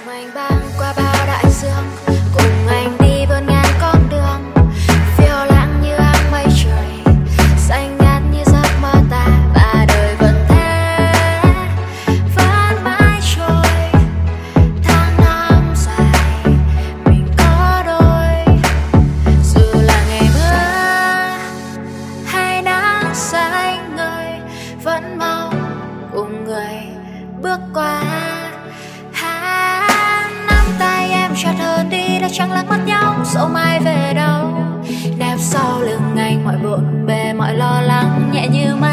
anh băng qua bao đại dương, cùng anh đi vươn ngàn con đường, phiêu lãng như áng mây trời, xanh ngát như giấc mơ ta, và đời vẫn thế, vẫn mãi trôi. Tháng năm dài mình có đôi, dù là ngày mưa hay nắng xanh ngời, vẫn mong cùng người bước qua. Nắm tay em chặt hơn đi đã chẳng lắc mắt nhau, dẫu mai về đâu. Nép sau lưng anh mọi bộn bề mọi lo lắng nhẹ như mây.